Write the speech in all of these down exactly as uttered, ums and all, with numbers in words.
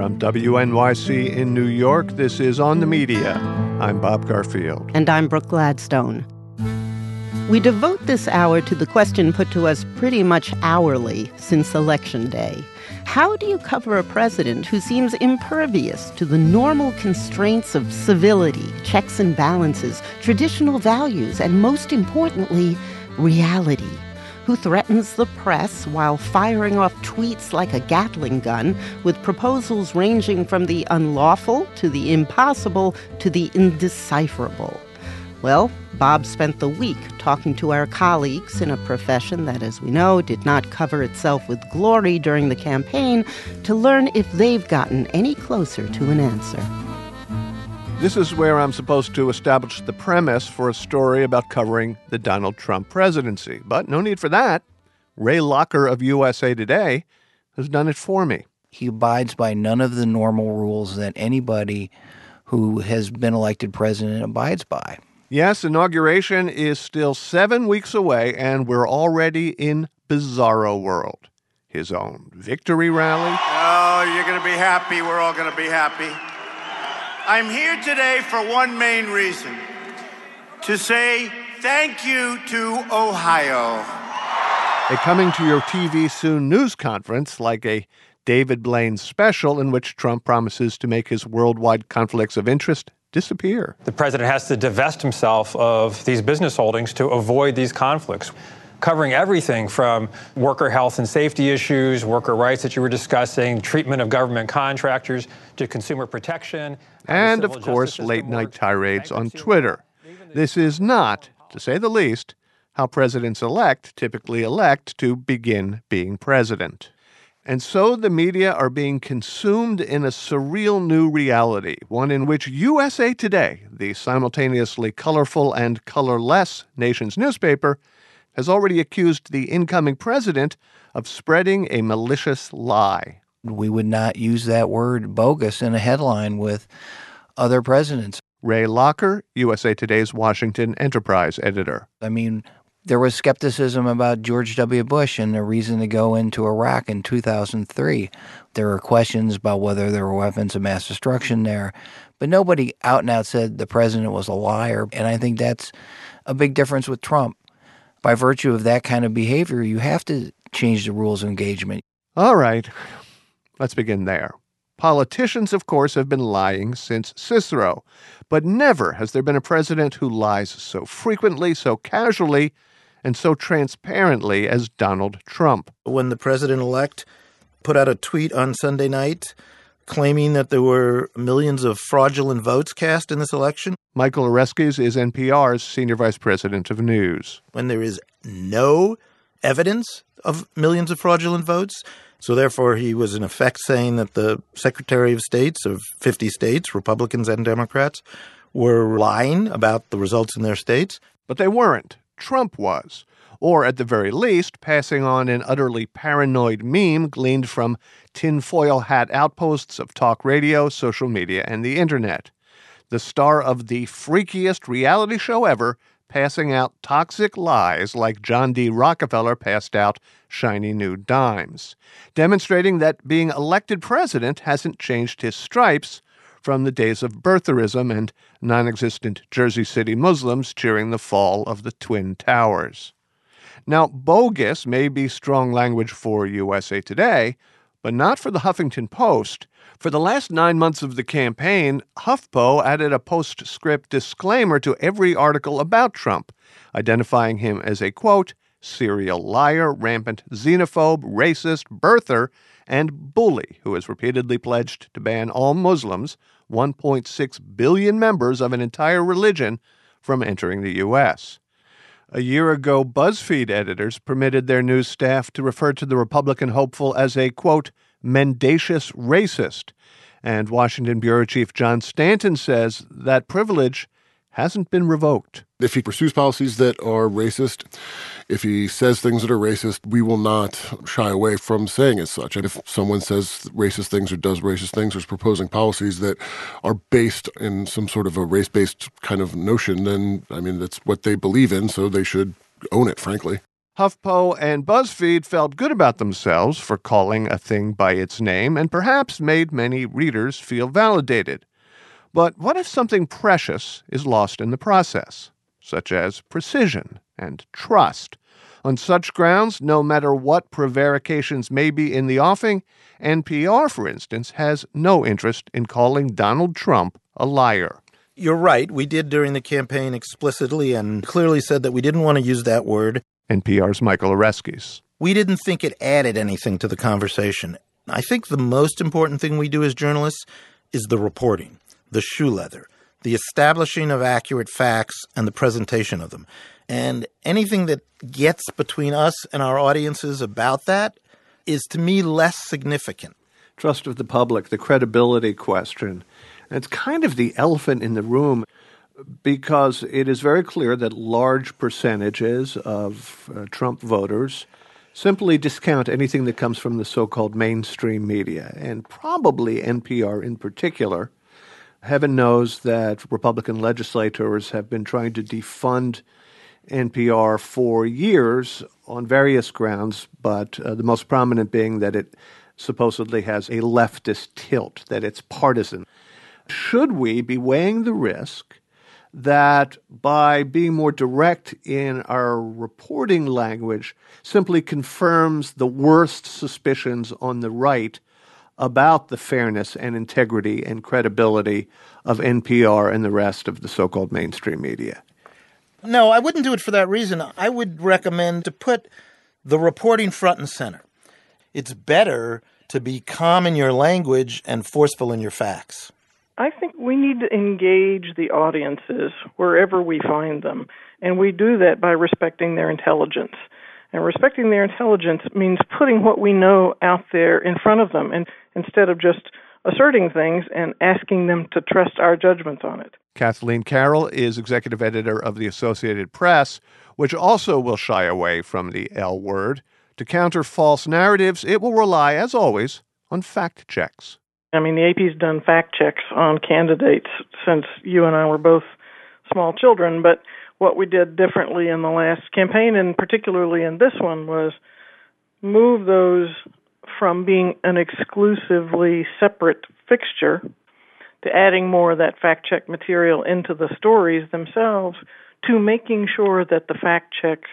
From W N Y C in New York, this is On the Media. I'm Bob Garfield. And I'm Brooke Gladstone. We devote this hour to the question put to us pretty much hourly since Election Day. How do you cover a president who seems impervious to the normal constraints of civility, checks and balances, traditional values, and most importantly, reality? Who threatens the press while firing off tweets like a Gatling gun with proposals ranging from the unlawful to the impossible to the indecipherable? Well, Bob spent the week talking to our colleagues in a profession that, as we know, did not cover itself with glory during the campaign to learn if they've gotten any closer to an answer. This is where I'm supposed to establish the premise for a story about covering the Donald Trump presidency. But no need for that. Ray Locker of U S A Today has done it for me. He abides by none of the normal rules that anybody who has been elected president abides by. Yes, inauguration is still seven weeks away, and we're already in bizarro world. His own victory rally. Oh, you're going to be happy. We're all going to be happy. I'm here today for one main reason, to say thank you to Ohio. A coming to your T V soon news conference like a David Blaine special in which Trump promises to make his worldwide conflicts of interest disappear. The president has to divest himself of these business holdings to avoid these conflicts, covering everything from worker health and safety issues, worker rights that you were discussing, treatment of government contractors, to consumer protection. And, of course, late-night tirades on Twitter. This is not, to say the least, how presidents-elect typically elect to begin being president. And so the media are being consumed in a surreal new reality, one in which U S A Today, the simultaneously colorful and colorless nation's newspaper, has already accused the incoming president of spreading a malicious lie. We would not use that word bogus in a headline with other presidents. Ray Locker, U S A Today's Washington Enterprise editor. I mean, there was skepticism about George W. Bush and the reason to go into Iraq in two thousand three. There were questions about whether there were weapons of mass destruction there. But nobody out and out said the president was a liar. And I think that's a big difference with Trump. By virtue of that kind of behavior, you have to change the rules of engagement. All right. Let's begin there. Politicians, of course, have been lying since Cicero. But never has there been a president who lies so frequently, so casually, and so transparently as Donald Trump. When the president-elect put out a tweet on Sunday night claiming that there were millions of fraudulent votes cast in this election. Michael Oreskes is N P R's senior vice president of news. When there is no evidence of millions of fraudulent votes. So therefore, he was in effect saying that the Secretary of States of fifty states, Republicans and Democrats, were lying about the results in their states. But they weren't. Trump was. Or at the very least, passing on an utterly paranoid meme gleaned from tinfoil hat outposts of talk radio, social media, and the internet. The star of the freakiest reality show ever, passing out toxic lies like John D. Rockefeller passed out shiny new dimes, demonstrating that being elected president hasn't changed his stripes from the days of birtherism and non-existent Jersey City Muslims cheering the fall of the Twin Towers. Now, bogus may be strong language for U S A Today, but not for the Huffington Post. For the last nine months of the campaign, HuffPo added a postscript disclaimer to every article about Trump, identifying him as a, quote, serial liar, rampant xenophobe, racist, birther, and bully who has repeatedly pledged to ban all Muslims, one point six billion members of an entire religion, from entering the U S. A year ago, BuzzFeed editors permitted their news staff to refer to the Republican hopeful as a, quote, mendacious racist. And Washington Bureau Chief John Stanton says that privilege hasn't been revoked. If he pursues policies that are racist, if he says things that are racist, we will not shy away from saying as such. And if someone says racist things or does racist things or is proposing policies that are based in some sort of a race-based kind of notion, then, I mean, that's what they believe in, so they should own it, frankly. HuffPo and BuzzFeed felt good about themselves for calling a thing by its name and perhaps made many readers feel validated. But what if something precious is lost in the process, such as precision and trust? On such grounds, no matter what prevarications may be in the offing, N P R, for instance, has no interest in calling Donald Trump a liar. You're right. We did during the campaign explicitly and clearly said that we didn't want to use that word. N P R's Michael Oreskes. We didn't think it added anything to the conversation. I think the most important thing we do as journalists is the reporting, the shoe leather, the establishing of accurate facts and the presentation of them. And anything that gets between us and our audiences about that is, to me, less significant. Trust of the public, the credibility question. It's kind of the elephant in the room because it is very clear that large percentages of uh, Trump voters simply discount anything that comes from the so-called mainstream media, and probably N P R in particular. Heaven knows that Republican legislators have been trying to defund N P R for years on various grounds, but uh, the most prominent being that it supposedly has a leftist tilt, that it's partisan. Should we be weighing the risk that by being more direct in our reporting language simply confirms the worst suspicions on the right about the fairness and integrity and credibility of N P R and the rest of the so-called mainstream media? No, I wouldn't do it for that reason. I would recommend to put the reporting front and center. It's better to be calm in your language and forceful in your facts. I think we need to engage the audiences wherever we find them, and we do that by respecting their intelligence. And respecting their intelligence means putting what we know out there in front of them, and instead of just asserting things and asking them to trust our judgments on it. Kathleen Carroll is executive editor of the Associated Press, which also will shy away from the L word. To counter false narratives, it will rely, as always, on fact checks. I mean, the A P's done fact checks on candidates since you and I were both small children, but what we did differently in the last campaign, and particularly in this one, was move those from being an exclusively separate fixture to adding more of that fact check material into the stories themselves, to making sure that the fact checks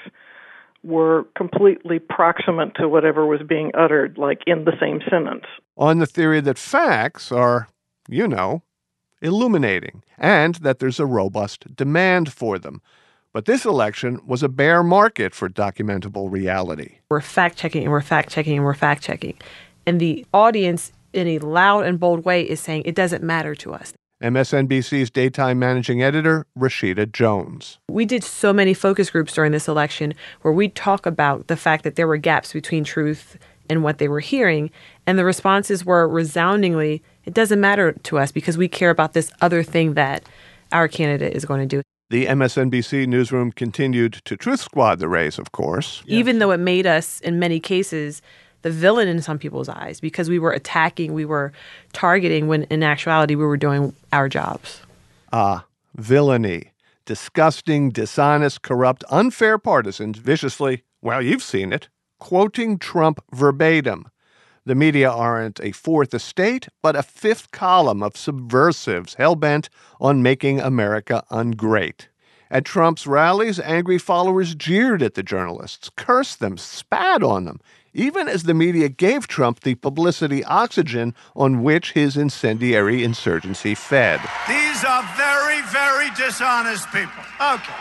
were completely proximate to whatever was being uttered, like in the same sentence. On the theory that facts are, you know, illuminating, and that there's a robust demand for them. But this election was a bear market for documentable reality. We're fact-checking, and we're fact-checking, and we're fact-checking. And the audience, in a loud and bold way, is saying it doesn't matter to us. M S N B C's daytime managing editor, Rashida Jones. We did so many focus groups during this election where we talk about the fact that there were gaps between truth and what they were hearing. And the responses were resoundingly, it doesn't matter to us because we care about this other thing that our candidate is going to do. The M S N B C newsroom continued to Truth Squad the race, of course. Yes. Even though it made us, in many cases, the villain in some people's eyes because we were attacking, we were targeting, when in actuality we were doing our jobs. Ah, villainy. Disgusting, dishonest, corrupt, unfair partisans viciously, well, you've seen it, quoting Trump verbatim. The media aren't a fourth estate, but a fifth column of subversives hell-bent on making America ungreat. At Trump's rallies, angry followers jeered at the journalists, cursed them, spat on them, even as the media gave Trump the publicity oxygen on which his incendiary insurgency fed. These are very, very dishonest people. Okay.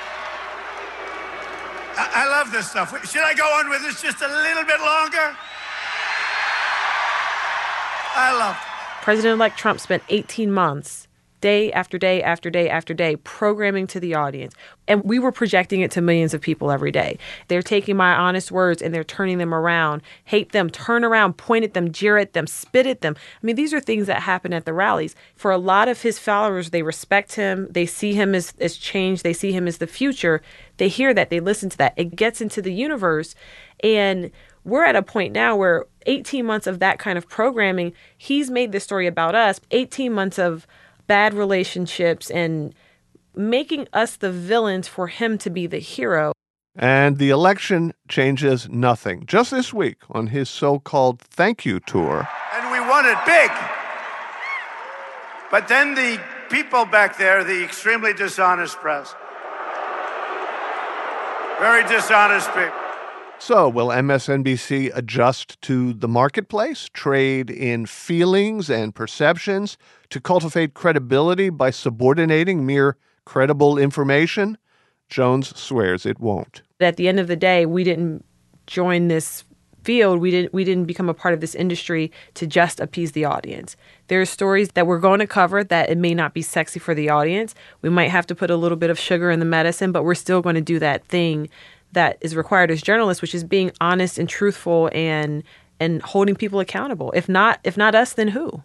I, I love this stuff. Should I go on with this just a little bit longer? I love it. President-elect Trump spent eighteen months, day after day after day after day, programming to the audience. And we were projecting it to millions of people every day. They're taking my honest words and they're turning them around, hate them, turn around, point at them, jeer at them, spit at them. I mean, these are things that happen at the rallies. For a lot of his followers, they respect him. They see him as, as change. They see him as the future. They hear that. They listen to that. It gets into the universe. And we're at a point now where eighteen months of that kind of programming, he's made this story about us, eighteen months of bad relationships and making us the villains for him to be the hero. And the election changes nothing. Just this week, on his so-called thank you tour. And we won it big. But then the people back there, the extremely dishonest press, very dishonest people. So, will M S N B C adjust to the marketplace, trade in feelings and perceptions to cultivate credibility by subordinating mere credible information? Jones swears it won't. At the end of the day, we didn't join this field. We didn't we didn't become a part of this industry to just appease the audience. There are stories that we're going to cover that it may not be sexy for the audience. We might have to put a little bit of sugar in the medicine, but we're still going to do that thing that is required as journalists, which is being honest and truthful and and holding people accountable. If not, if not us, then who?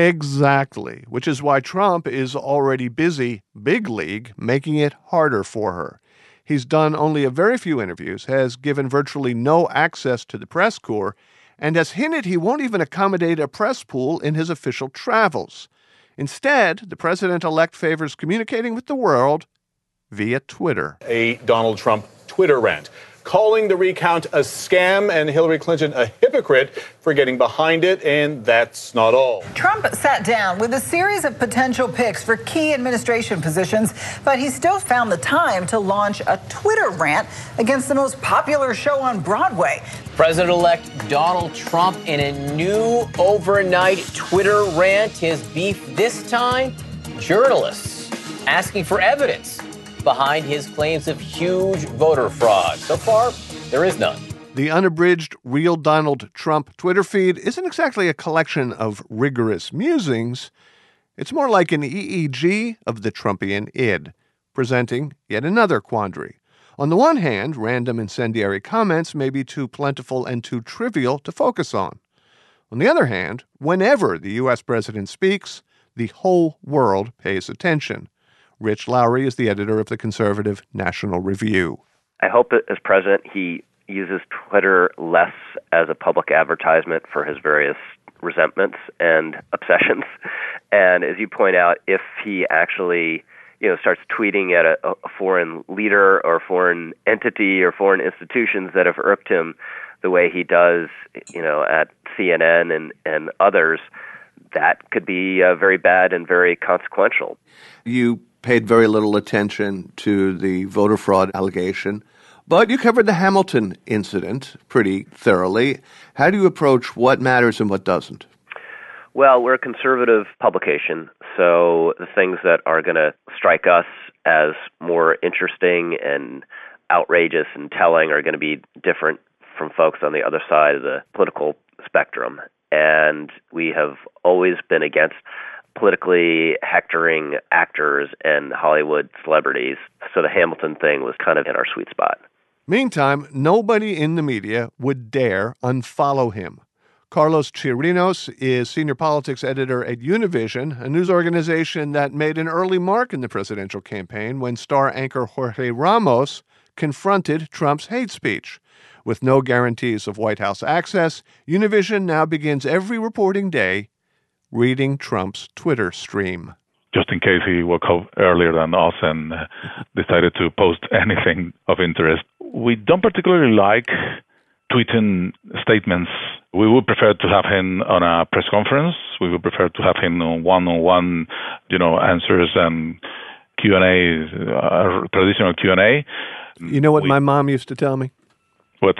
Exactly, which is why Trump is already busy, big league, making it harder for her. He's done only a very few interviews, has given virtually no access to the press corps, and has hinted he won't even accommodate a press pool in his official travels. Instead, the president-elect favors communicating with the world via Twitter. A Donald Trump Twitter rant, calling the recount a scam and Hillary Clinton a hypocrite for getting behind it, and that's not all. Trump sat down with a series of potential picks for key administration positions, but he still found the time to launch a Twitter rant against the most popular show on Broadway. President-elect Donald Trump in a new overnight Twitter rant. His beef this time, journalists asking for evidence behind his claims of huge voter fraud. So far, there is none. The unabridged Real Donald Trump Twitter feed isn't exactly a collection of rigorous musings. It's more like an E E G of the Trumpian id, presenting yet another quandary. On the one hand, random incendiary comments may be too plentiful and too trivial to focus on. On the other hand, whenever the U S president speaks, the whole world pays attention. Rich Lowry is the editor of the conservative National Review. I hope that as president, he uses Twitter less as a public advertisement for his various resentments and obsessions. And as you point out, if he actually, you know, starts tweeting at a, a foreign leader or foreign entity or foreign institutions that have irked him the way he does, you know, at C N N and, and others, that could be uh, very bad and very consequential. You paid very little attention to the voter fraud allegation, but you covered the Hamilton incident pretty thoroughly. How do you approach what matters and what doesn't? Well, we're a conservative publication, so the things that are going to strike us as more interesting and outrageous and telling are going to be different from folks on the other side of the political spectrum. And we have always been against politically hectoring actors and Hollywood celebrities. So the Hamilton thing was kind of in our sweet spot. Meantime, nobody in the media would dare unfollow him. Carlos Chirinos is senior politics editor at Univision, a news organization that made an early mark in the presidential campaign when star anchor Jorge Ramos confronted Trump's hate speech. With no guarantees of White House access, Univision now begins every reporting day reading Trump's Twitter stream. Just in case he woke up earlier than us and uh, decided to post anything of interest. We don't particularly like tweeting statements. We would prefer to have him on a press conference. We would prefer to have him on one-on-one, you know, answers and Q and A, uh, traditional Q and A. You know what we, my mom used to tell me? What?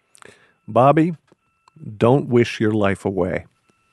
Bobby, don't wish your life away.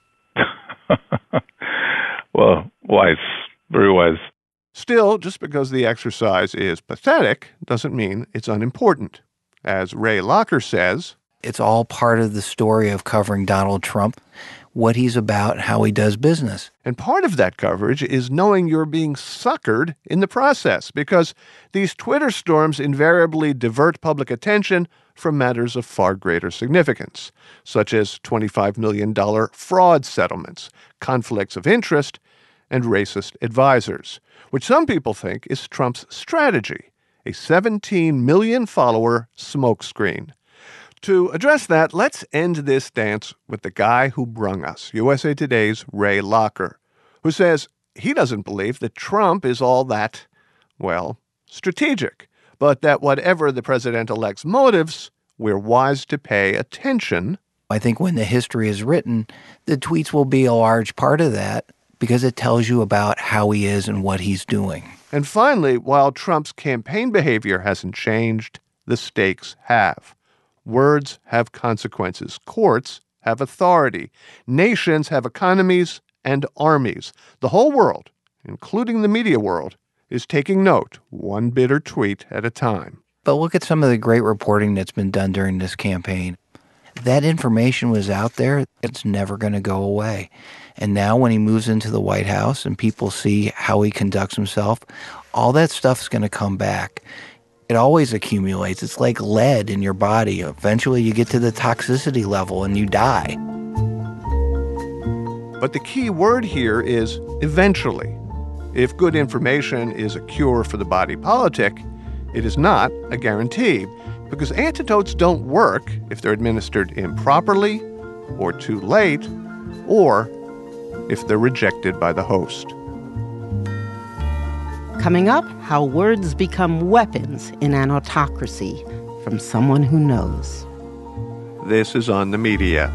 Well, wise, very wise. Still, just because the exercise is pathetic doesn't mean it's unimportant. As Ray Locker says, it's all part of the story of covering Donald Trump, what he's about, how he does business. And part of that coverage is knowing you're being suckered in the process, because these Twitter storms invariably divert public attention from matters of far greater significance, such as twenty-five million dollars fraud settlements, conflicts of interest, and racist advisors, which some people think is Trump's strategy, a seventeen million follower smokescreen. To address that, let's end this dance with the guy who brung us, U S A Today's Ray Locker, who says he doesn't believe that Trump is all that, well, strategic, but that whatever the president-elect's motives, we're wise to pay attention. I think when the history is written, the tweets will be a large part of that because it tells you about how he is and what he's doing. And finally, while Trump's campaign behavior hasn't changed, the stakes have. Words have consequences. Courts have authority. Nations have economies and armies. The whole world, including the media world, is taking note, one bitter tweet at a time. But look at some of the great reporting that's been done during this campaign. That information was out there. It's never going to go away. And now when he moves into the White House and people see how he conducts himself, all that stuff's going to come back. It always accumulates. It's like lead in your body. Eventually you get to the toxicity level and you die. But the key word here is eventually. If good information is a cure for the body politic, it is not a guarantee, because antidotes don't work if they're administered improperly or too late, or if they're rejected by the host. Coming up, how words become weapons in an autocracy, from someone who knows. This is On the Media.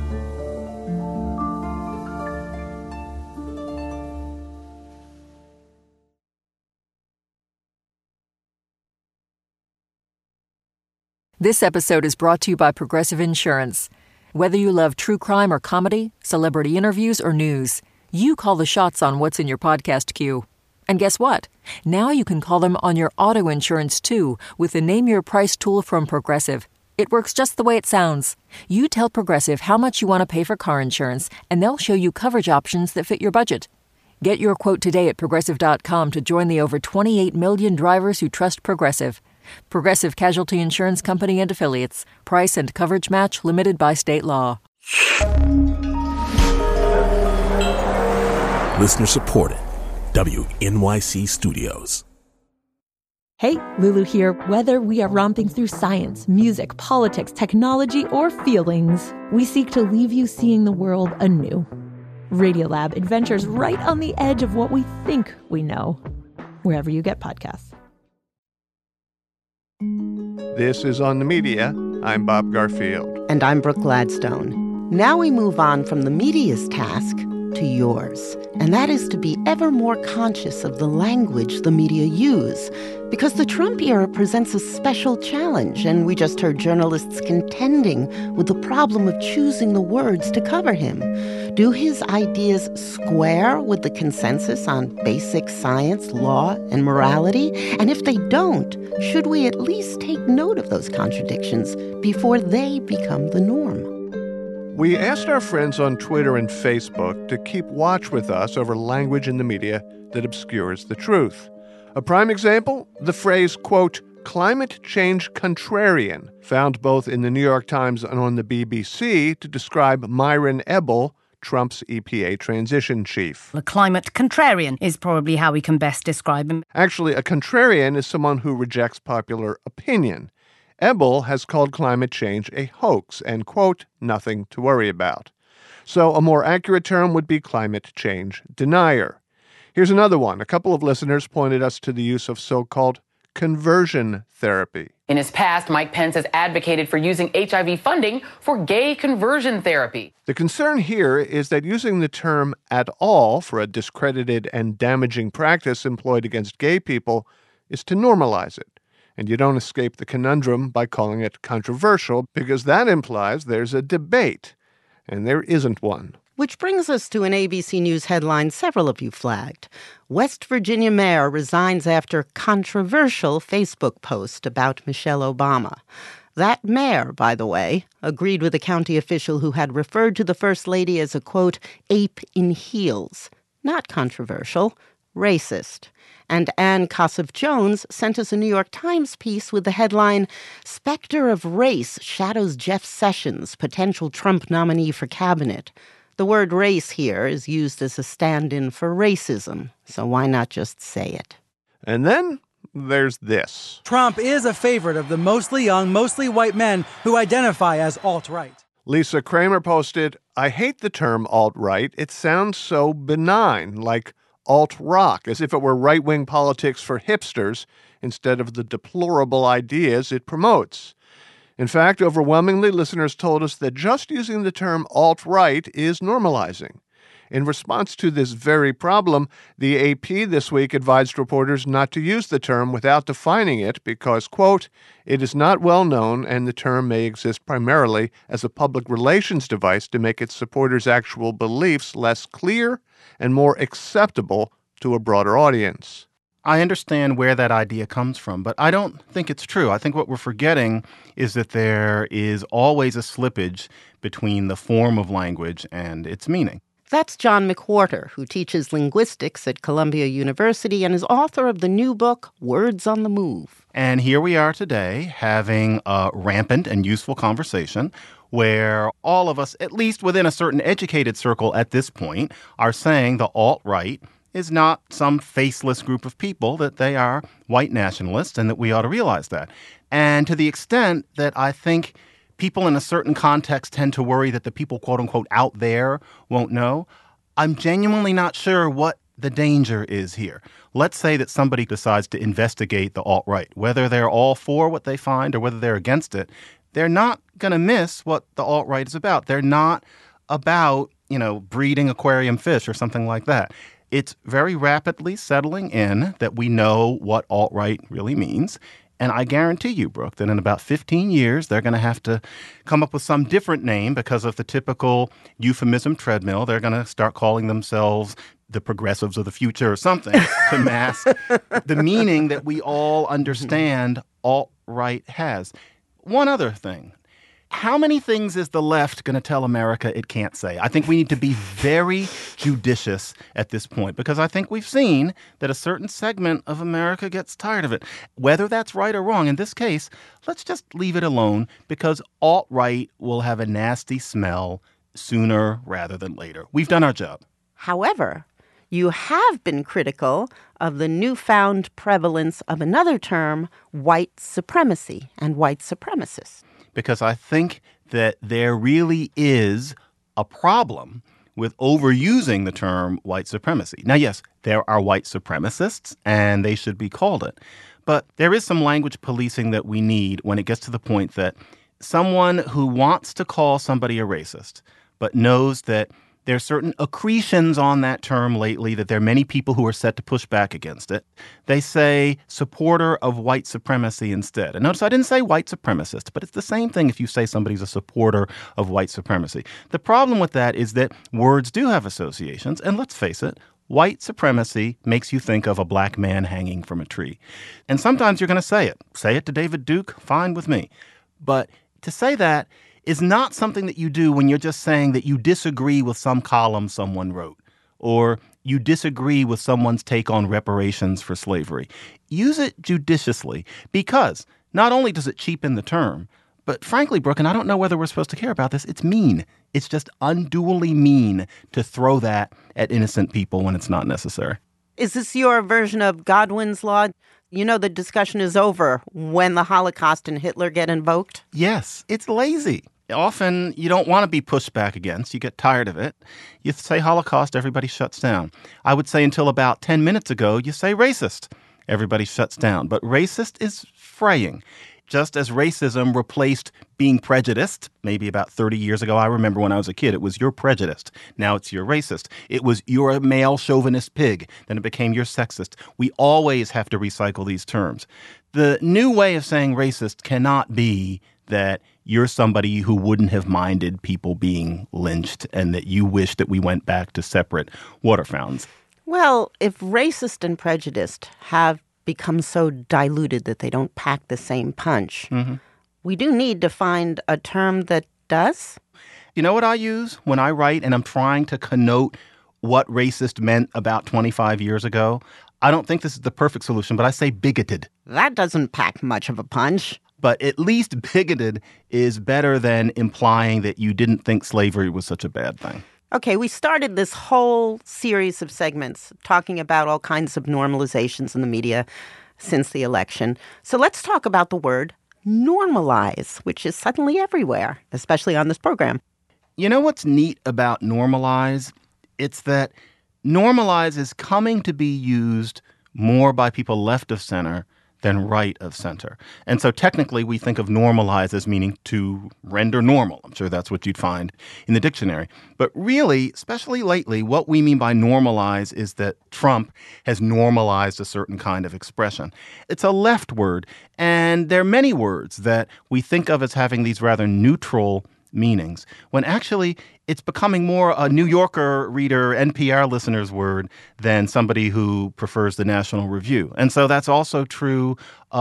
This episode is brought to you by Progressive Insurance. Whether you love true crime or comedy, celebrity interviews or news, you call the shots on what's in your podcast queue. And guess what? Now you can call them on your auto insurance too with the Name Your Price tool from Progressive. It works just the way it sounds. You tell Progressive how much you want to pay for car insurance, and they'll show you coverage options that fit your budget. Get your quote today at Progressive dot com to join the over twenty-eight million drivers who trust Progressive. Progressive Casualty Insurance Company and Affiliates. Price and coverage match limited by state law. Listener supported. W N Y C Studios. Hey, Lulu here. Whether we are romping through science, music, politics, technology, or feelings, we seek to leave you seeing the world anew. Radiolab adventures right on the edge of what we think we know. Wherever you get podcasts. This is On the Media. I'm Bob Garfield. And I'm Brooke Gladstone. Now we move on from the media's task to yours. And that is to be ever more conscious of the language the media use. Because the Trump era presents a special challenge, and we just heard journalists contending with the problem of choosing the words to cover him. Do his ideas square with the consensus on basic science, law, and morality? And if they don't, should we at least take note of those contradictions before they become the norm? We asked our friends on Twitter and Facebook to keep watch with us over language in the media that obscures the truth. A prime example, the phrase, quote, climate change contrarian, found both in the New York Times and on the B B C to describe Myron Ebell, Trump's E P A transition chief. A climate contrarian is probably how we can best describe him. Actually, a contrarian is someone who rejects popular opinion. Ebell has called climate change a hoax and, quote, nothing to worry about. So a more accurate term would be climate change denier. Here's another one. A couple of listeners pointed us to the use of so-called conversion therapy. In his past, Mike Pence has advocated for using H I V funding for gay conversion therapy. The concern here is that using the term at all for a discredited and damaging practice employed against gay people is to normalize it. And you don't escape the conundrum by calling it controversial, because that implies there's a debate, and there isn't one. Which brings us to an A B C News headline several of you flagged. West Virginia mayor resigns after controversial Facebook post about Michelle Obama. That mayor, by the way, agreed with a county official who had referred to the First Lady as a, quote, ape in heels. Not controversial, racist. And Ann Kossoff-Jones sent us a New York Times piece with the headline, Specter of Race Shadows Jeff Sessions, Potential Trump Nominee for Cabinet. The word race here is used as a stand-in for racism, so why not just say it? And then there's this. Trump is a favorite of the mostly young, mostly white men who identify as alt-right. Lisa Kramer posted, I hate the term alt-right. It sounds so benign, like alt-rock, as if it were right-wing politics for hipsters instead of the deplorable ideas it promotes. In fact, overwhelmingly, listeners told us that just using the term alt-right is normalizing. In response to this very problem, the A P this week advised reporters not to use the term without defining it because, quote, it is not well known and the term may exist primarily as a public relations device to make its supporters' actual beliefs less clear and more acceptable to a broader audience. I understand where that idea comes from, but I don't think it's true. I think what we're forgetting is that there is always a slippage between the form of language and its meaning. That's John McWhorter, who teaches linguistics at Columbia University and is author of the new book, Words on the Move. And here we are today having a rampant and useful conversation where all of us, at least within a certain educated circle at this point, are saying the alt-right is not some faceless group of people, that they are white nationalists and that we ought to realize that. And to the extent that I think people in a certain context tend to worry that the people, quote unquote, out there won't know, I'm genuinely not sure what the danger is here. Let's say that somebody decides to investigate the alt-right, whether they're all for what they find or whether they're against it. They're not going to miss what the alt-right is about. They're not about, you know, breeding aquarium fish or something like that. It's very rapidly settling in that we know what alt-right really means. And I guarantee you, Brooke, that in about fifteen years, they're going to have to come up with some different name because of the typical euphemism treadmill. They're going to start calling themselves the progressives of the future or something to mask the meaning that we all understand alt-right has. One other thing. How many things is the left going to tell America it can't say? I think we need to be very judicious at this point because I think we've seen that a certain segment of America gets tired of it. Whether that's right or wrong, in this case, let's just leave it alone because alt-right will have a nasty smell sooner rather than later. We've done our job. However, you have been critical of the newfound prevalence of another term, white supremacy and white supremacists. Because I think that there really is a problem with overusing the term white supremacy. Now, yes, there are white supremacists, and they should be called it. But there is some language policing that we need when it gets to the point that someone who wants to call somebody a racist, but knows that there are certain accretions on that term lately, that there are many people who are set to push back against it. They say supporter of white supremacy instead. And notice I didn't say white supremacist, but it's the same thing if you say somebody's a supporter of white supremacy. The problem with that is that words do have associations. And let's face it, white supremacy makes you think of a black man hanging from a tree. And sometimes you're going to say it. Say it to David Duke, fine with me. But to say that is not something that you do when you're just saying that you disagree with some column someone wrote or you disagree with someone's take on reparations for slavery. Use it judiciously because not only does it cheapen the term, but frankly, Brooke, and I don't know whether we're supposed to care about this, it's mean. It's just unduly mean to throw that at innocent people when it's not necessary. Is this your version of Godwin's law? You know the discussion is over when the Holocaust and Hitler get invoked? Yes, it's lazy. Often you don't want to be pushed back against. You get tired of it. You say Holocaust, everybody shuts down. I would say until about ten minutes ago, you say racist. Everybody shuts down. But racist is fraying. Just as racism replaced being prejudiced, maybe about thirty years ago, I remember when I was a kid, it was you're prejudiced. Now it's you're racist. It was you're a male chauvinist pig. Then it became you're sexist. We always have to recycle these terms. The new way of saying racist cannot be that you're somebody who wouldn't have minded people being lynched and that you wish that we went back to separate water fountains. Well, if racist and prejudiced have become so diluted that they don't pack the same punch, mm-hmm. we do need to find a term that does. You know what I use when I write and I'm trying to connote what racist meant about twenty-five years ago? I don't think this is the perfect solution, but I say bigoted. That doesn't pack much of a punch. But at least bigoted is better than implying that you didn't think slavery was such a bad thing. Okay, we started this whole series of segments talking about all kinds of normalizations in the media since the election. So let's talk about the word normalize, which is suddenly everywhere, especially on this program. You know what's neat about normalize? It's that normalize is coming to be used more by people left of center than right of center. And so technically we think of normalize as meaning to render normal. I'm sure that's what you'd find in the dictionary. But really, especially lately, what we mean by normalize is that Trump has normalized a certain kind of expression. It's a left word, and there are many words that we think of as having these rather neutral meanings, when actually it's becoming more a New Yorker reader, N P R listener's word than somebody who prefers the National Review. And so that's also true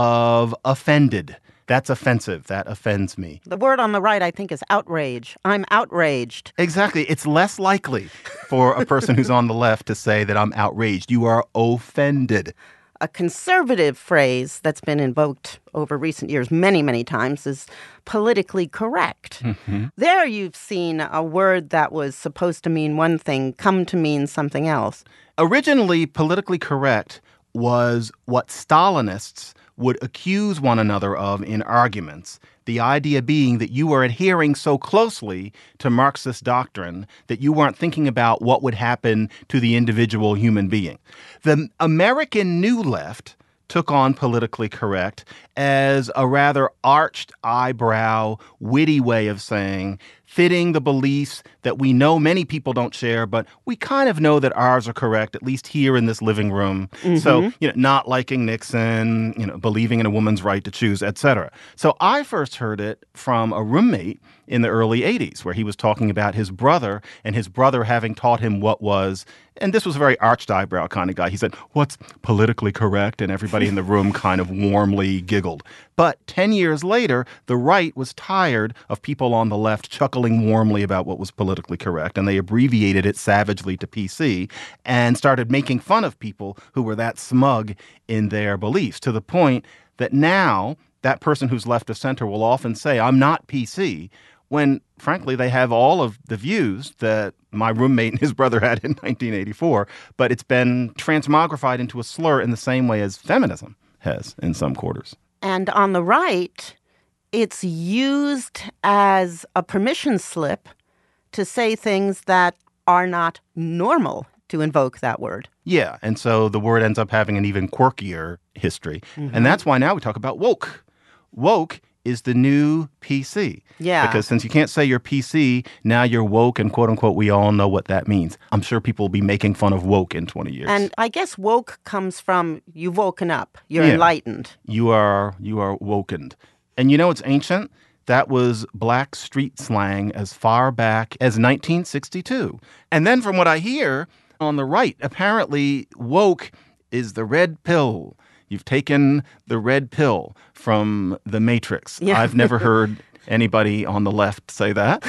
of offended. That's offensive. That offends me. The word on the right, I think, is outrage. I'm outraged. Exactly. It's less likely for a person who's on the left to say that I'm outraged. You are offended. A conservative phrase that's been invoked over recent years many, many times is politically correct. Mm-hmm. There you've seen a word that was supposed to mean one thing come to mean something else. Originally, politically correct was what Stalinists would accuse one another of in arguments. The idea being that you were adhering so closely to Marxist doctrine that you weren't thinking about what would happen to the individual human being. The American New Left took on politically correct as a rather arched eyebrow, witty way of saying, fitting the beliefs that we know many people don't share, but we kind of know that ours are correct, at least here in this living room. Mm-hmm. So, you know, not liking Nixon, you know, believing in a woman's right to choose, et cetera. So I first heard it from a roommate in the early eighties, where he was talking about his brother and his brother having taught him what was, and this was a very arched eyebrow kind of guy. He said, what's politically correct? And everybody in the room kind of warmly giggled. But ten years later, the right was tired of people on the left chuckling warmly about what was politically correct, and they abbreviated it savagely to P C and started making fun of people who were that smug in their beliefs, to the point that now that person who's left of center will often say, I'm not P C, when, frankly, they have all of the views that my roommate and his brother had in nineteen eighty-four, but it's been transmogrified into a slur in the same way as feminism has in some quarters. And on the right, it's used as a permission slip to say things that are not normal to invoke that word. Yeah, and so the word ends up having an even quirkier history. Mm-hmm. And that's why now we talk about woke. Woke is the new P C. Yeah. Because since you can't say you're P C, now you're woke, and quote unquote, we all know what that means. I'm sure people will be making fun of woke in twenty years. And I guess woke comes from you've woken up, you're Yeah. enlightened. You are you are wokened. And you know it's ancient? That was black street slang as far back as nineteen sixty-two. And then from what I hear on the right, apparently woke is the red pill. You've taken the red pill from the Matrix. Yeah. I've never heard anybody on the left say that.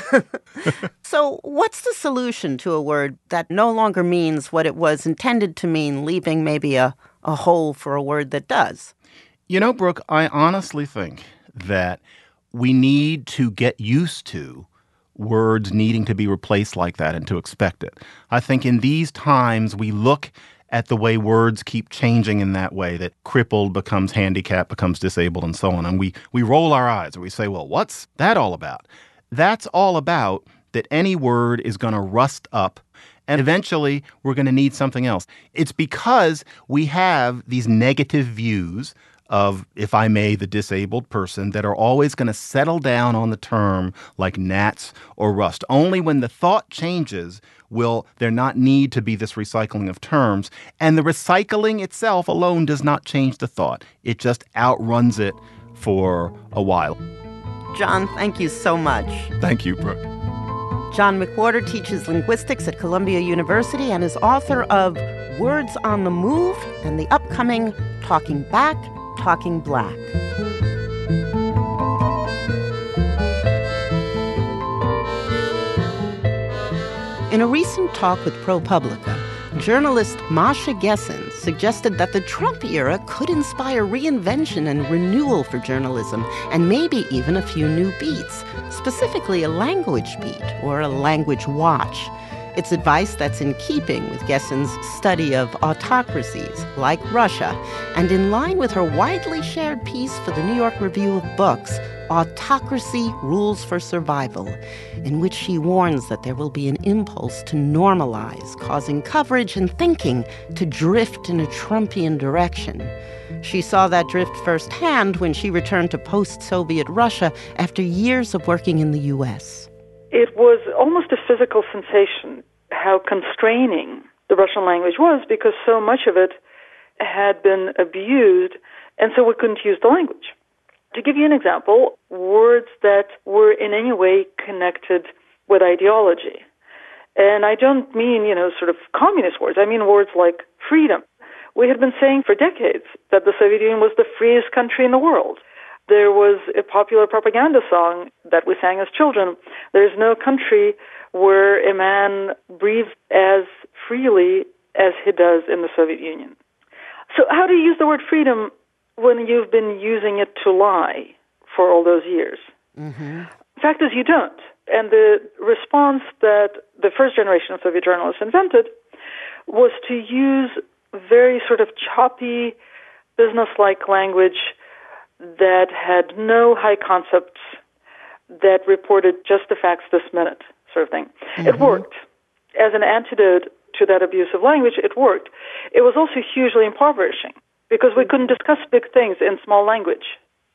So what's the solution to a word that no longer means what it was intended to mean, leaving maybe a, a hole for a word that does? You know, Brooke, I honestly think that we need to get used to words needing to be replaced like that and to expect it. I think in these times we look at the way words keep changing in that way, that crippled becomes handicapped, becomes disabled, and so on. And we, we roll our eyes and we say, well, what's that all about? That's all about that any word is going to rust up, and eventually we're going to need something else. It's because we have these negative views of, if I may, the disabled person that are always going to settle down on the term like gnats or rust. Only when the thought changes will there not need to be this recycling of terms. And the recycling itself alone does not change the thought. It just outruns it for a while. John, thank you so much. Thank you, Brooke. John McWhorter teaches linguistics at Columbia University and is author of Words on the Move and the upcoming Talking Back, Talking Black. In a recent talk with ProPublica, journalist Masha Gessen suggested that the Trump era could inspire reinvention and renewal for journalism, and maybe even a few new beats, specifically a language beat or a language watch. It's advice that's in keeping with Gessen's study of autocracies like Russia, and in line with her widely shared piece for the New York Review of Books, Autocracy Rules for Survival, in which she warns that there will be an impulse to normalize, causing coverage and thinking to drift in a Trumpian direction. She saw that drift firsthand when she returned to post-Soviet Russia after years of working in the U S. It was almost a physical sensation how constraining the Russian language was, because so much of it had been abused, and so we couldn't use the language. To give you an example, words that were in any way connected with ideology. And I don't mean, you know, sort of communist words. I mean words like freedom. We had been saying for decades that the Soviet Union was the freest country in the world. There was a popular propaganda song that we sang as children. There's no country where a man breathes as freely as he does in the Soviet Union. So how do you use the word freedom when you've been using it to lie for all those years? Mm-hmm. Fact is, you don't. And the response that the first generation of Soviet journalists invented was to use very sort of choppy, business-like language that had no high concepts, that reported just the facts this minute, sort of thing. Mm-hmm. It worked. As an antidote to that abusive language, it worked. It was also hugely impoverishing, because we couldn't discuss big things in small language.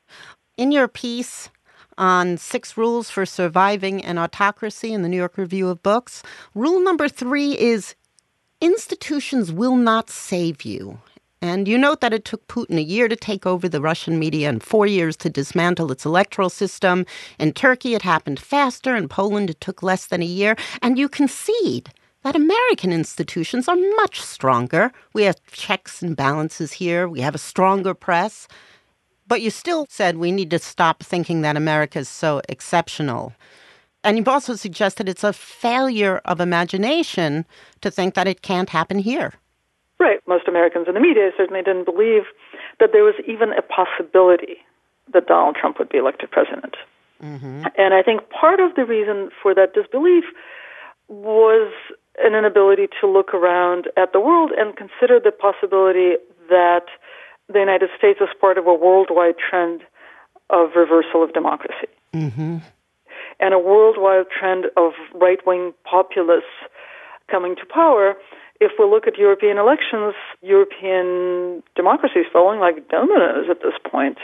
In your piece on six rules for surviving an autocracy in the New York Review of Books, rule number three is institutions will not save you. And you note that it took Putin a year to take over the Russian media and four years to dismantle its electoral system. In Turkey, it happened faster. In Poland, it took less than a year. And you concede that American institutions are much stronger. We have checks and balances here. We have a stronger press. But you still said we need to stop thinking that America is so exceptional. And you've also suggested it's a failure of imagination to think that it can't happen here. Right. Most Americans in the media certainly didn't believe that there was even a possibility that Donald Trump would be elected president. Mm-hmm. And I think part of the reason for that disbelief was an inability to look around at the world and consider the possibility that the United States is part of a worldwide trend of reversal of democracy. Mm-hmm. And a worldwide trend of right-wing populists coming to power. If we look at European elections, European democracy is falling like dominoes at this point.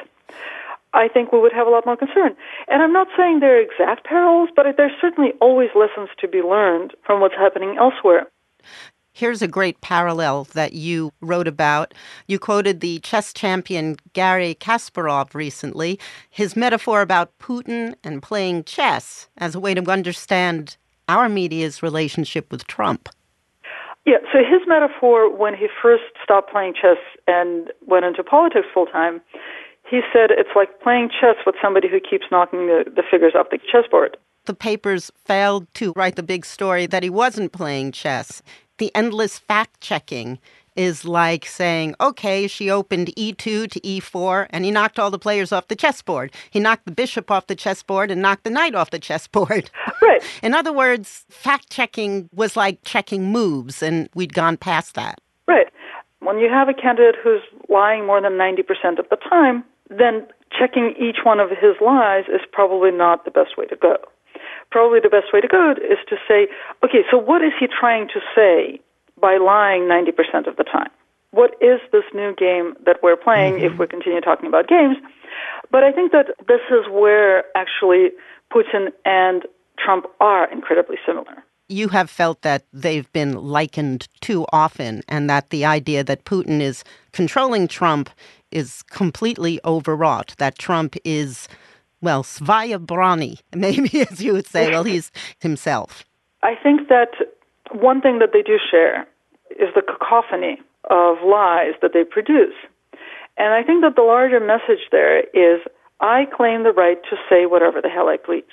I think we would have a lot more concern. And I'm not saying they're exact parallels, but there's certainly always lessons to be learned from what's happening elsewhere. Here's a great parallel that you wrote about. You quoted the chess champion Garry Kasparov recently, his metaphor about Putin and playing chess as a way to understand our media's relationship with Trump. Yeah, so his metaphor when he first stopped playing chess and went into politics full-time, he said it's like playing chess with somebody who keeps knocking the, the figures off the chessboard. The papers failed to write the big story that he wasn't playing chess. The endless fact-checking is like saying, okay, she opened e two to e four, and he knocked all the players off the chessboard. He knocked the bishop off the chessboard and knocked the knight off the chessboard. Right. In other words, fact-checking was like checking moves, and we'd gone past that. Right. When you have a candidate who's lying more than ninety percent of the time, then checking each one of his lies is probably not the best way to go. Probably the best way to go is to say, okay, so what is he trying to say by lying ninety percent of the time? What is this new game that we're playing, mm-hmm. if we continue talking about games? But I think that this is where actually Putin and Trump are incredibly similar. You have felt that they've been likened too often, and that the idea that Putin is controlling Trump is completely overwrought, that Trump is, well, svaya brani, maybe as you would say. Well, he's himself. I think that one thing that they do share is the cacophony of lies that they produce. And I think that the larger message there is, I claim the right to say whatever the hell I please.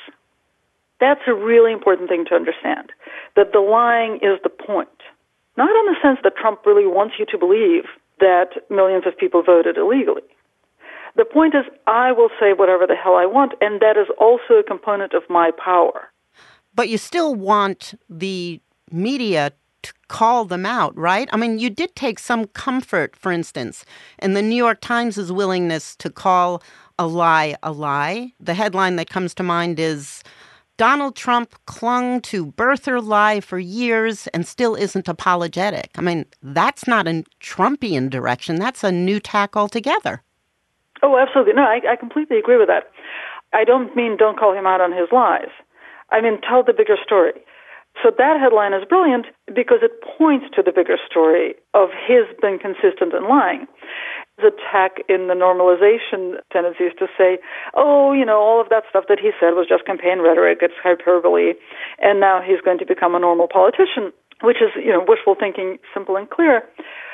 That's a really important thing to understand, that the lying is the point. Not in the sense that Trump really wants you to believe that millions of people voted illegally. The point is, I will say whatever the hell I want, and that is also a component of my power. But you still want the media to call them out, right? I mean, you did take some comfort, for instance, in the New York Times' willingness to call a lie a lie. The headline that comes to mind is, Donald Trump clung to birther lie for years and still isn't apologetic. I mean, that's not a Trumpian direction. That's a new tack altogether. Oh, absolutely. No, I, I completely agree with that. I don't mean don't call him out on his lies. I mean, tell the bigger story. So that headline is brilliant because it points to the bigger story of his being consistent in lying. The attack in the normalization tendencies to say, oh, you know, all of that stuff that he said was just campaign rhetoric, it's hyperbole, and now he's going to become a normal politician, which is, you know, wishful thinking, simple and clear.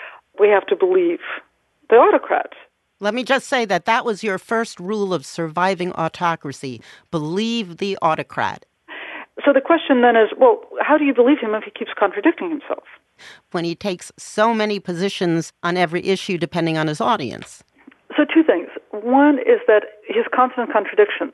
We have to believe the autocrat. Let me just say that that was your first rule of surviving autocracy. Believe the autocrat. So the question then is, well, how do you believe him if he keeps contradicting himself? When he takes so many positions on every issue depending on his audience. So two things. One is that his constant contradictions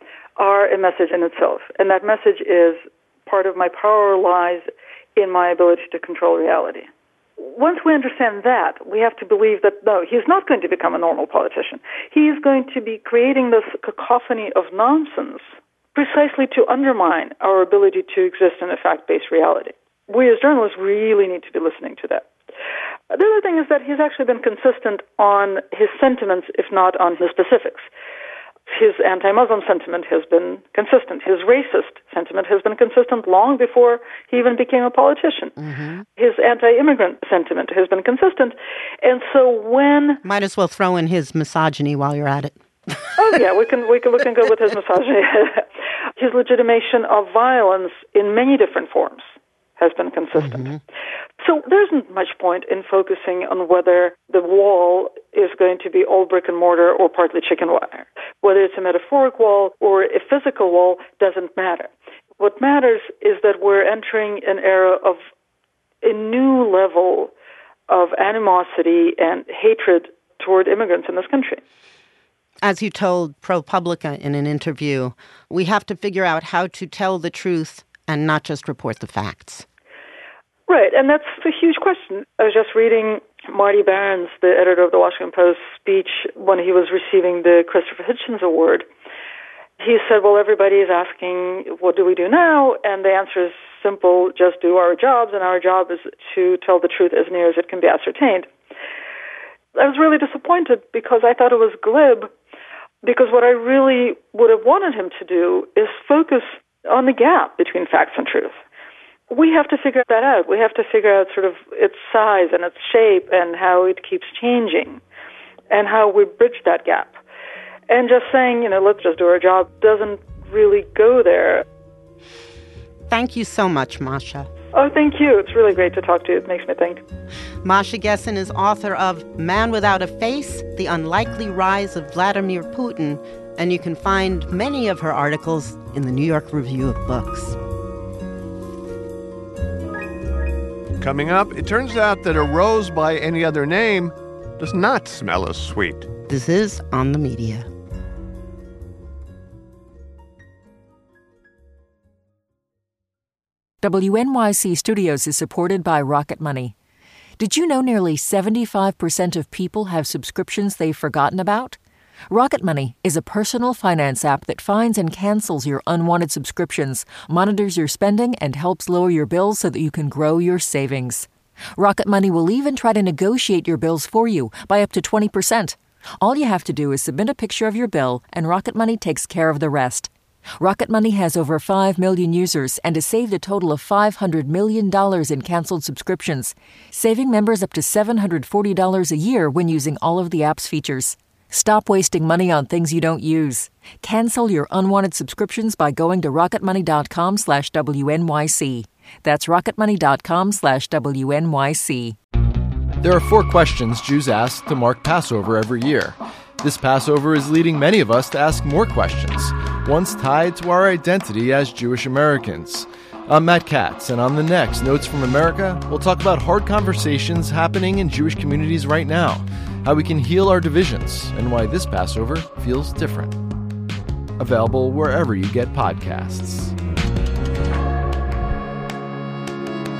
are a message in itself. And that message is part of my power lies in my ability to control reality. Once we understand that, we have to believe that, no, he's not going to become a normal politician. He is going to be creating this cacophony of nonsense precisely to undermine our ability to exist in a fact-based reality. We as journalists really need to be listening to that. The other thing is that he's actually been consistent on his sentiments, if not on his specifics. His anti-Muslim sentiment has been consistent. His racist sentiment has been consistent long before he even became a politician. Mm-hmm. His anti-immigrant sentiment has been consistent. And so when... Might as well throw in his misogyny while you're at it. Oh, yeah, we can, we can, we can go with his misogyny. His legitimation of violence in many different forms has been consistent. Mm-hmm. So there isn't much point in focusing on whether the wall is going to be all brick and mortar or partly chicken wire. Whether it's a metaphoric wall or a physical wall doesn't matter. What matters is that we're entering an era of a new level of animosity and hatred toward immigrants in this country. As you told ProPublica in an interview, we have to figure out how to tell the truth and not just report the facts. Right, and that's a huge question. I was just reading Marty Barron's, the editor of the Washington Post, speech when he was receiving the Christopher Hitchens Award. He said, well, everybody is asking, what do we do now? And the answer is simple, just do our jobs, and our job is to tell the truth as near as it can be ascertained. I was really disappointed because I thought it was glib, because what I really would have wanted him to do is focus on the gap between facts and truth. We have to figure that out. We have to figure out sort of its size and its shape and how it keeps changing and how we bridge that gap. And just saying, you know, let's just do our job doesn't really go there. Thank you so much, Masha. Oh, thank you. It's really great to talk to you. It makes me think. Masha Gessen is author of Man Without a Face, The Unlikely Rise of Vladimir Putin, and you can find many of her articles in the New York Review of Books. Coming up, it turns out that a rose by any other name does not smell as sweet. This is On the Media. W N Y C Studios is supported by Rocket Money. Did you know nearly seventy-five percent of people have subscriptions they've forgotten about? Rocket Money is a personal finance app that finds and cancels your unwanted subscriptions, monitors your spending, and helps lower your bills so that you can grow your savings. Rocket Money will even try to negotiate your bills for you by up to twenty percent. All you have to do is submit a picture of your bill, and Rocket Money takes care of the rest. Rocket Money has over five million users and has saved a total of five hundred million dollars in canceled subscriptions, saving members up to seven hundred forty dollars a year when using all of the app's features. Stop wasting money on things you don't use. Cancel your unwanted subscriptions by going to rocketmoney.com slash WNYC. That's rocketmoney.com slash WNYC. There are four questions Jews ask to mark Passover every year. This Passover is leading many of us to ask more questions, ones tied to our identity as Jewish Americans. I'm Matt Katz, and on the next Notes from America, we'll talk about hard conversations happening in Jewish communities right now, how we can heal our divisions, and why this Passover feels different. Available wherever you get podcasts.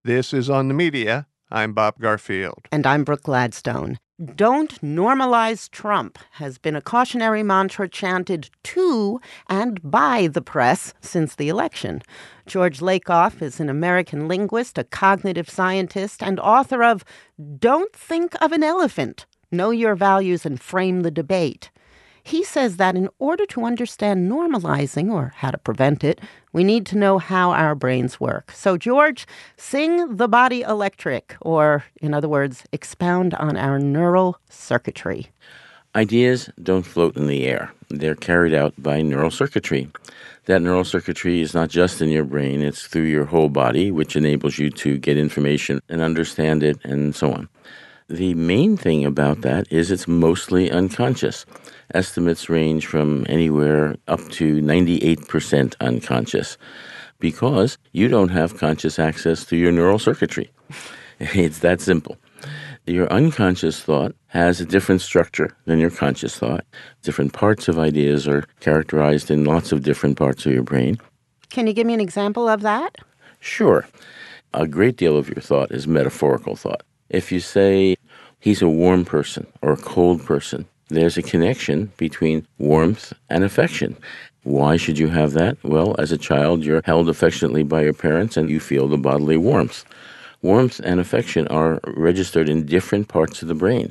This is On the Media. I'm Bob Garfield. And I'm Brooke Gladstone. Don't normalize Trump has been a cautionary mantra chanted to and by the press since the election. George Lakoff is an American linguist, a cognitive scientist, and author of Don't Think of an Elephant, Know Your Values and Frame the Debate. He says that in order to understand normalizing, or how to prevent it, we need to know how our brains work. So, George, sing The Body Electric, or, in other words, expound on our neural circuitry. Ideas don't float in the air. They're carried out by neural circuitry. That neural circuitry is not just in your brain, it's through your whole body, which enables you to get information and understand it and so on. The main thing about that is it's mostly unconscious. Estimates range from anywhere up to ninety-eight percent unconscious because you don't have conscious access to your neural circuitry. It's that simple. Your unconscious thought has a different structure than your conscious thought. Different parts of ideas are characterized in lots of different parts of your brain. Can you give me an example of that? Sure. A great deal of your thought is metaphorical thought. If you say, he's a warm person or a cold person, there's a connection between warmth and affection. Why should you have that? Well, as a child, you're held affectionately by your parents and you feel the bodily warmth. Warmth and affection are registered in different parts of the brain.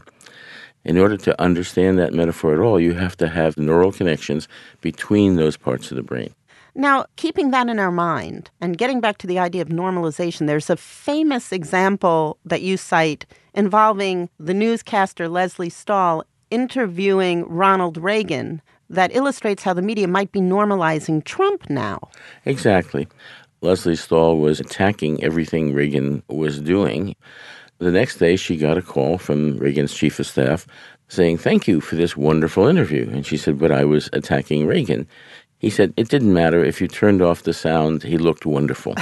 In order to understand that metaphor at all, you have to have neural connections between those parts of the brain. Now, keeping that in our mind and getting back to the idea of normalization, there's a famous example that you cite involving the newscaster Lesley Stahl interviewing Ronald Reagan that illustrates how the media might be normalizing Trump now. Exactly. Lesley Stahl was attacking everything Reagan was doing. The next day, she got a call from Reagan's chief of staff saying, thank you for this wonderful interview. And she said, but I was attacking Reagan. He said, it didn't matter. If you turned off the sound, he looked wonderful.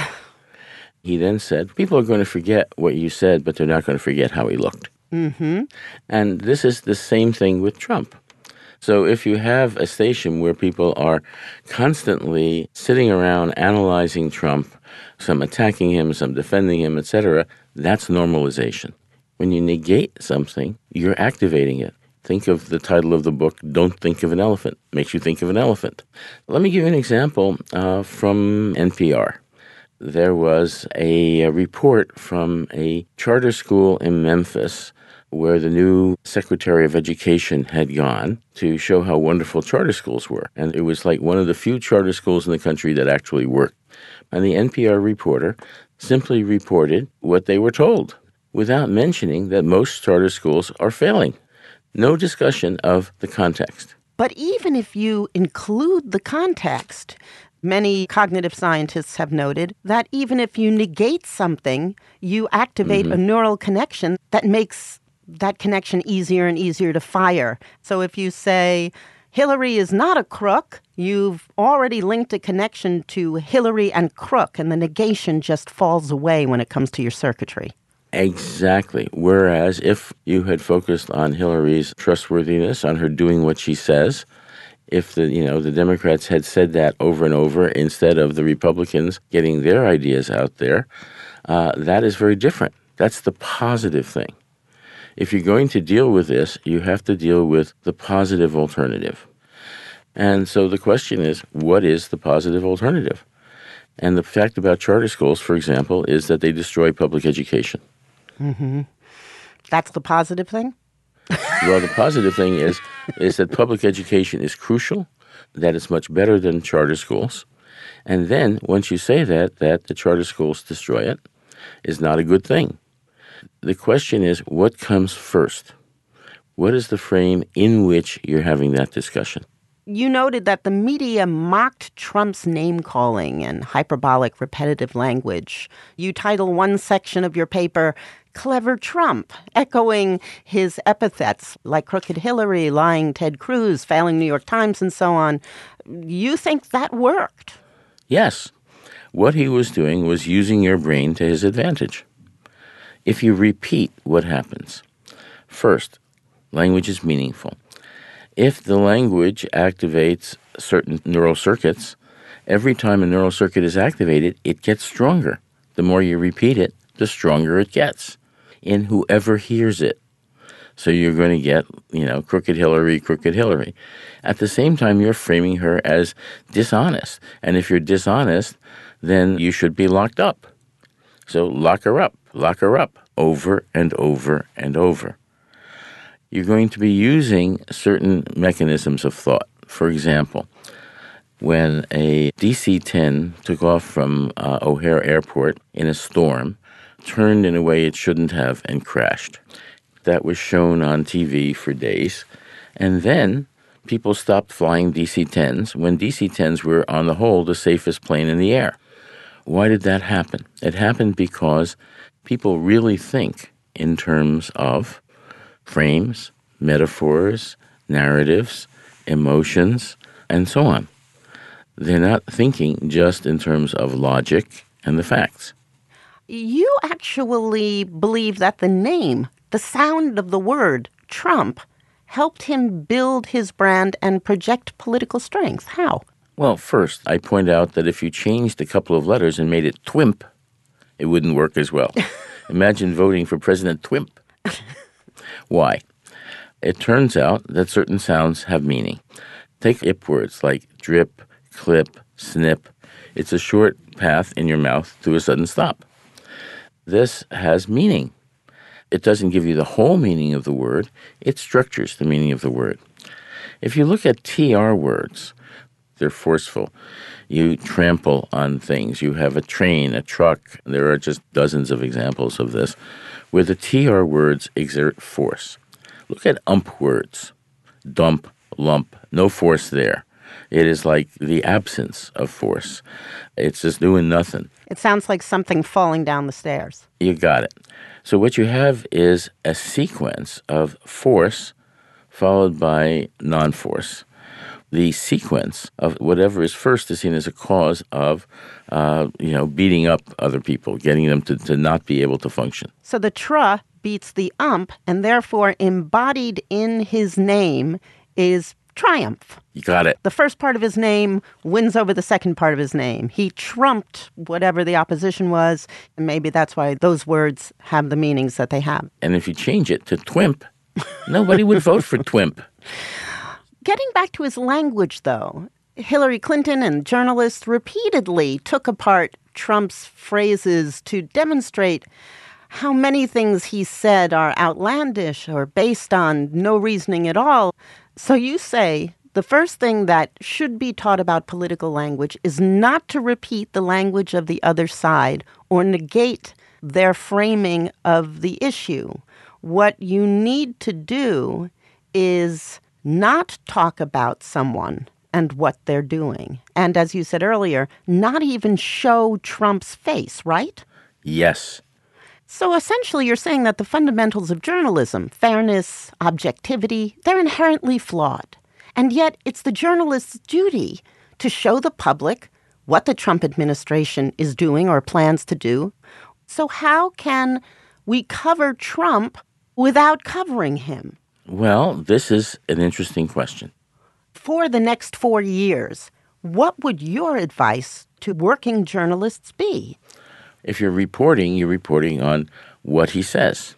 He then said, people are going to forget what you said, but they're not going to forget how he looked. Mm-hmm. And this is the same thing with Trump. So if you have a station where people are constantly sitting around analyzing Trump, some attacking him, some defending him, et cetera, that's normalization. When you negate something, you're activating it. Think of the title of the book, Don't Think of an Elephant. Makes you think of an elephant. Let me give you an example uh, from N P R. There was a, a report from a charter school in Memphis where the new Secretary of Education had gone to show how wonderful charter schools were. And it was like one of the few charter schools in the country that actually worked. And the N P R reporter simply reported what they were told without mentioning that most charter schools are failing. No discussion of the context. But even if you include the context, many cognitive scientists have noted that even if you negate something, you activate mm-hmm. a neural connection that makes that connection easier and easier to fire. So if you say, Hillary is not a crook, you've already linked a connection to Hillary and crook, and the negation just falls away when it comes to your circuitry. Exactly. Whereas if you had focused on Hillary's trustworthiness, on her doing what she says, if the you know the Democrats had said that over and over instead of the Republicans getting their ideas out there, uh, that is very different. That's the positive thing. If you're going to deal with this, you have to deal with the positive alternative. And so the question is, what is the positive alternative? And the fact about charter schools, for example, is that they destroy public education. Mm-hmm. That's the positive thing? Well, the positive thing is is that public education is crucial, that it's much better than charter schools. And then, once you say that, that the charter schools destroy it, is not a good thing. The question is, what comes first? What is the frame in which you're having that discussion? You noted that the media mocked Trump's name-calling and hyperbolic repetitive language. You title one section of your paper, Clever Trump, echoing his epithets like Crooked Hillary, Lying Ted Cruz, Failing New York Times, and so on. You think that worked? Yes. What he was doing was using your brain to his advantage. If you repeat, what happens? First, language is meaningful. If the language activates certain neural circuits, every time a neural circuit is activated, it gets stronger. The more you repeat it, the stronger it gets in whoever hears it. So you're going to get, you know, crooked Hillary, crooked Hillary. At the same time, you're framing her as dishonest. And if you're dishonest, then you should be locked up. So lock her up, lock her up, over and over and over. You're going to be using certain mechanisms of thought. For example, when a D C ten took off from uh, O'Hare Airport in a storm, turned in a way it shouldn't have and crashed. That was shown on T V for days. And then people stopped flying D C tens when D C tens were, on the whole, the safest plane in the air. Why did that happen? It happened because people really think in terms of frames, metaphors, narratives, emotions, and so on. They're not thinking just in terms of logic and the facts. You actually believe that the name, the sound of the word Trump, helped him build his brand and project political strength. How? Well, first, I point out that if you changed a couple of letters and made it Twimp, it wouldn't work as well. Imagine voting for President Twimp. Why? It turns out that certain sounds have meaning. Take ip words like drip, clip, snip. It's a short path in your mouth to a sudden stop. This has meaning. It doesn't give you the whole meaning of the word. It structures the meaning of the word. If you look at T R words, they're forceful. You trample on things. You have a train, a truck. There are just dozens of examples of this where the T R words exert force. Look at ump words. Dump, lump, no force there. It is like the absence of force. It's just doing nothing. It sounds like something falling down the stairs. You got it. So what you have is a sequence of force followed by non-force. The sequence of whatever is first is seen as a cause of, uh, you know, beating up other people, getting them to, to not be able to function. So the tra beats the ump, and therefore embodied in his name is triumph. You got it. The first part of his name wins over the second part of his name. He trumped whatever the opposition was, and maybe that's why those words have the meanings that they have. And if you change it to Twimp, nobody would vote for Twimp. Getting back to his language, though, Hillary Clinton and journalists repeatedly took apart Trump's phrases to demonstrate how many things he said are outlandish or based on no reasoning at all. So you say the first thing that should be taught about political language is not to repeat the language of the other side or negate their framing of the issue. What you need to do is not talk about someone and what they're doing. And as you said earlier, not even show Trump's face, right? Yes. So essentially you're saying that the fundamentals of journalism, fairness, objectivity, they're inherently flawed. And yet it's the journalist's duty to show the public what the Trump administration is doing or plans to do. So how can we cover Trump without covering him? Well, this is an interesting question. For the next four years, what would your advice to working journalists be? If you're reporting, you're reporting on what he says.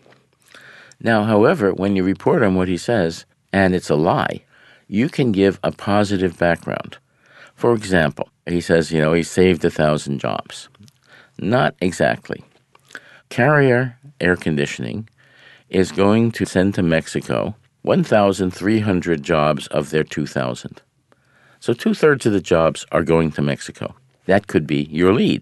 Now, however, when you report on what he says, and it's a lie, you can give a positive background. For example, he says, you know, he saved a thousand jobs. Not exactly. Carrier Air Conditioning is going to send to Mexico one thousand three hundred jobs of their two thousand. So two-thirds of the jobs are going to Mexico. That could be your lead.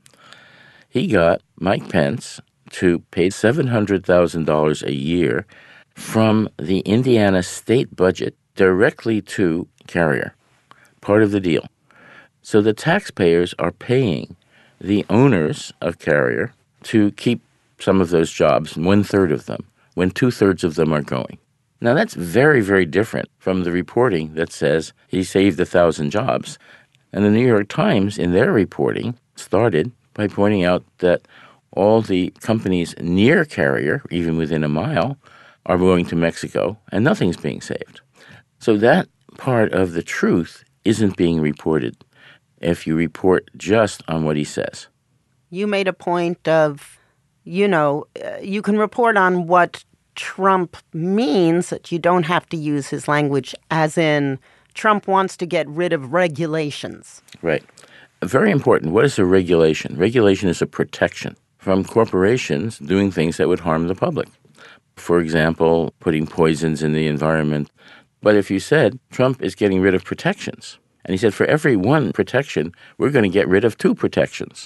He got Mike Pence to pay seven hundred thousand dollars a year from the Indiana state budget directly to Carrier, part of the deal. So the taxpayers are paying the owners of Carrier to keep some of those jobs, one-third of them, when two-thirds of them are going. Now, that's very, very different from the reporting that says he saved a thousand jobs. And the New York Times, in their reporting, started by pointing out that all the companies near Carrier, even within a mile, are going to Mexico, and nothing's being saved. So that part of the truth isn't being reported if you report just on what he says. You made a point of you know, uh, you can report on what Trump means, that you don't have to use his language, as in Trump wants to get rid of regulations. Right. Very important. What is a regulation? Regulation is a protection from corporations doing things that would harm the public. For example, putting poisons in the environment. But if you said Trump is getting rid of protections, and he said for every one protection, we're going to get rid of two protections.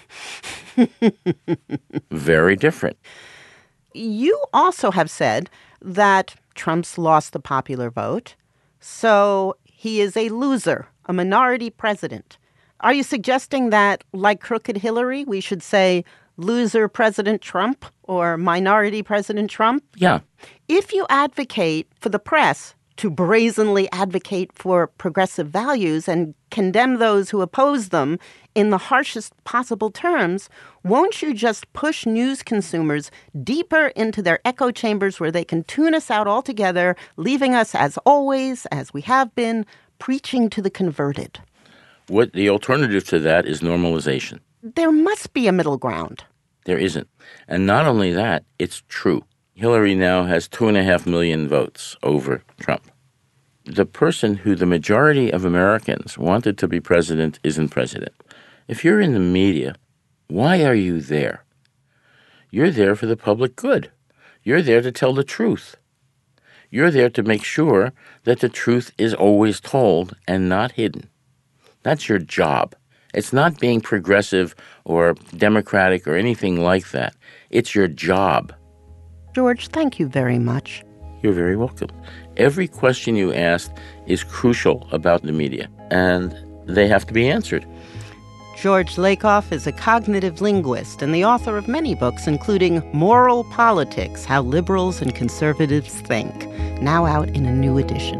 Very different. You also have said that Trump's lost the popular vote, so he is a loser, a minority president. Are you suggesting that, like crooked Hillary, we should say loser President Trump or minority President Trump? Yeah. If you advocate for the press to brazenly advocate for progressive values and condemn those who oppose them in the harshest possible terms, won't you just push news consumers deeper into their echo chambers where they can tune us out altogether, leaving us, as always, as we have been, preaching to the converted? What the alternative to that is normalization. There must be a middle ground. There isn't. And not only that, it's true. Hillary now has two and a half million votes over Trump. The person who the majority of Americans wanted to be president isn't president. If you're in the media, why are you there? You're there for the public good. You're there to tell the truth. You're there to make sure that the truth is always told and not hidden. That's your job. It's not being progressive or democratic or anything like that. It's your job. George, thank you very much. You're very welcome. Every question you asked is crucial about the media, and they have to be answered. George Lakoff is a cognitive linguist and the author of many books, including Moral Politics, How Liberals and Conservatives Think, now out in a new edition.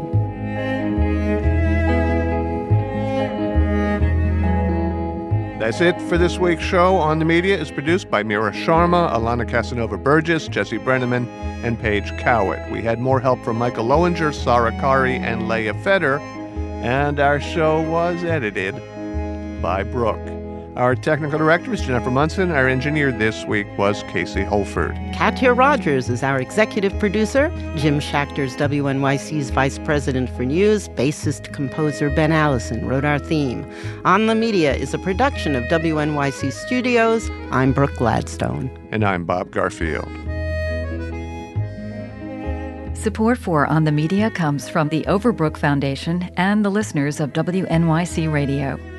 That's it for this week's show. On the Media is produced by Mira Sharma, Alana Casanova-Burgess, Jesse Brenneman, and Paige Cowett. We had more help from Michael Lowinger, Sarah Kari, and Leah Feder. And our show was edited by Brooke. Our technical director is Jennifer Munson. Our engineer this week was Casey Holford. Katya Rogers is our executive producer. Jim Schachter's W N Y C's vice president for news. Bassist composer Ben Allison wrote our theme. On the Media is a production of W N Y C Studios. I'm Brooke Gladstone. And I'm Bob Garfield. Support for On the Media comes from the Overbrook Foundation and the listeners of W N Y C Radio.